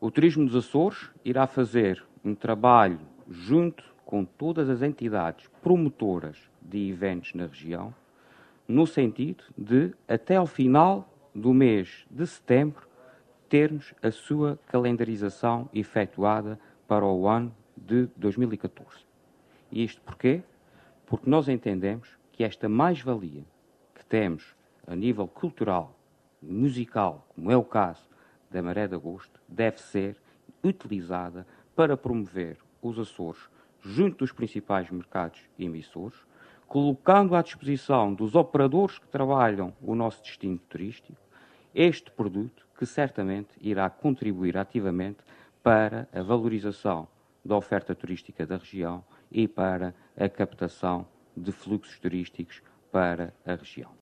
O Turismo dos Açores irá fazer um trabalho junto com todas as entidades promotoras de eventos na região, no sentido de, até ao final do mês de setembro, termos a sua calendarização efetuada para o ano de 2014. E isto porquê? Porque nós entendemos que esta mais-valia que temos a nível cultural, musical, como é o caso da Maré de Agosto, deve ser utilizada para promover os Açores junto dos principais mercados emissores, colocando à disposição dos operadores que trabalham o nosso destino turístico este produto que certamente irá contribuir ativamente para a valorização da oferta turística da região e para a captação de fluxos turísticos para a região.